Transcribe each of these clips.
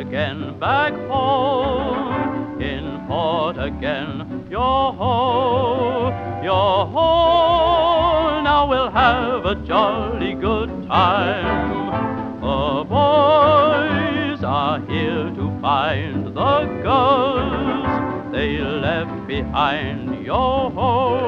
again, back home, in port again. Yo-ho, yo-ho, now we'll have a jolly good time. The boys are here to find the girls they left behind. Yo-ho,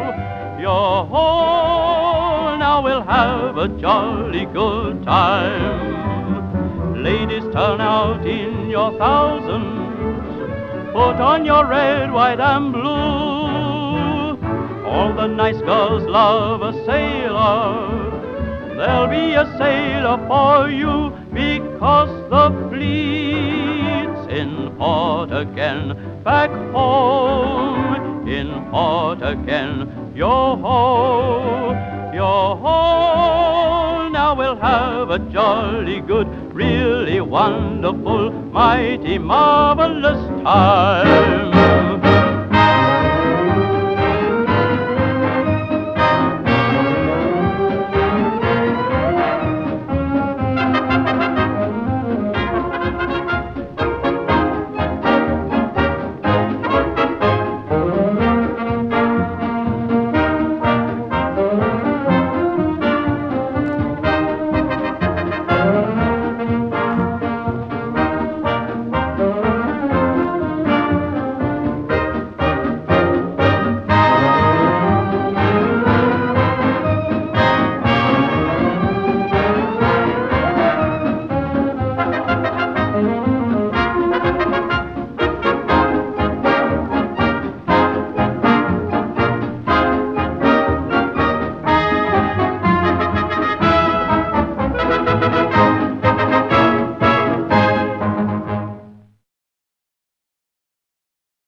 yo-ho, now we'll have a jolly good time. Ladies, turn out in your thousands, put on your red, white, and blue. All the nice girls love a sailor. There'll be a sailor for you, because the fleet's in port again, back home, in port again. Yo-ho, yo-ho, now we'll have a jolly good, really wonderful, mighty marvelous time.